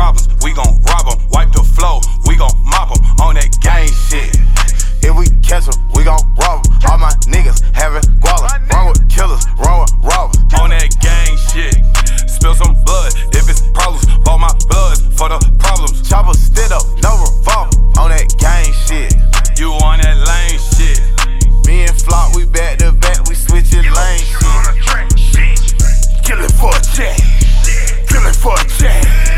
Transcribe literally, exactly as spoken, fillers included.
problems, we gon' rob them. Wipe the floor, we gon' mop them. On that gang shit. If we catch them, we gon' rob them. All my niggas having guala. Wrong with killers, wrong with robbers. On that gang shit. Spill some blood if it's problems. Bought my blood for the problems. Chopper stood up, no revolver. On that gang shit. You on that lane shit. Me and Flock, we back to back, we switching lanes. Killing for a check. Killing for a check.